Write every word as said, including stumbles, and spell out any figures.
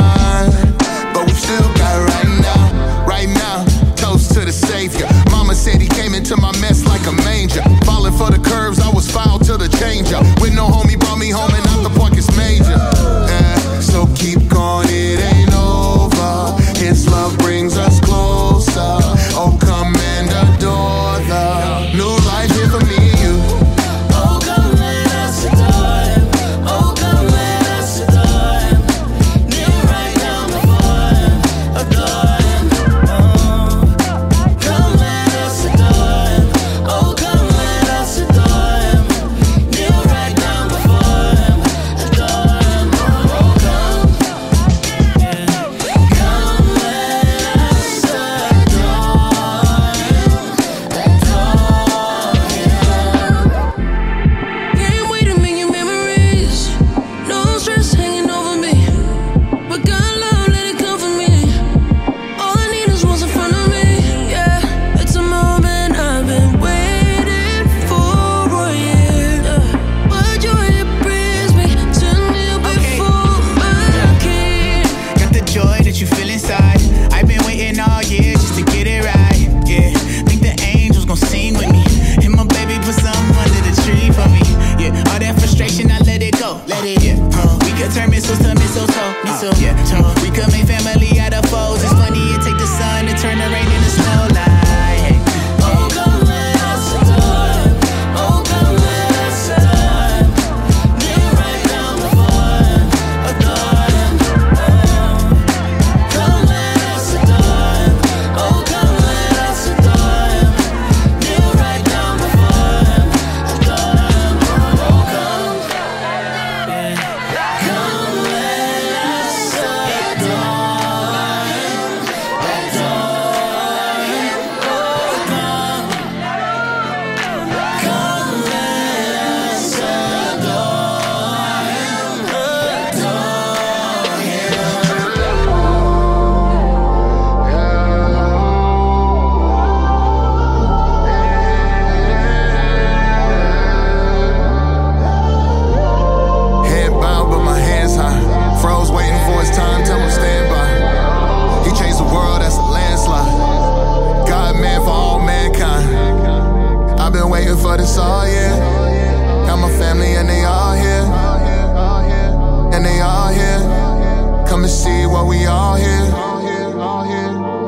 time, but we still got right now, right now. Toast to the Savior. Mama said he came into my mess like a manger. Falling for the curves, I was foul to the changer. With no homie, brought me home and out the park is major. Yeah, so keep going, it ain't over. His love brings us closer. Oh, come and adore the new life here for me and you. Oh, come let us adore him. Oh, come let us adore him. Kneel right down before him. Adore him. Oh, come let us adore him. Oh, come let us adore him. Kneel right down before him. Adore him. Oh, come. Yeah. Come let us adore him. Adore him. Can't wait to make your memories. No stress hanging over me. But God love, let it come for me. All I need is what's in front of me. Yeah, it's a moment I've been waiting for a year. Yeah. But your hip brings me to kneel before my King. Got the joy that you feel inside. I've been waiting all year just to get it right. Yeah, think the angels gon' sing with me. And my baby put something under the tree for me. Yeah, all that frustration, I let it go. Let it, yeah. Uh, we could turn missiles to mistletoe. Mistle, yeah. Uh, we could make family out of foes. It's funny, it take the sun to turn the rain into snow. Like, hey. Oh, come let us adore him. Oh, come let us adore him. Kneel right down before him. Adore him. Oh, come let us adore him. Oh, come let us adore him. Kneel right down before him. Adore him. Oh, come. Yeah. Come let us adore him. Head bowed, but my hands high. Froze, waiting for his time, tell him stand by. He changed the world, that's a landslide. God, man, for all mankind. I've been waiting for this all year. Got my family and they all here. And they all here. Come and see what we all here.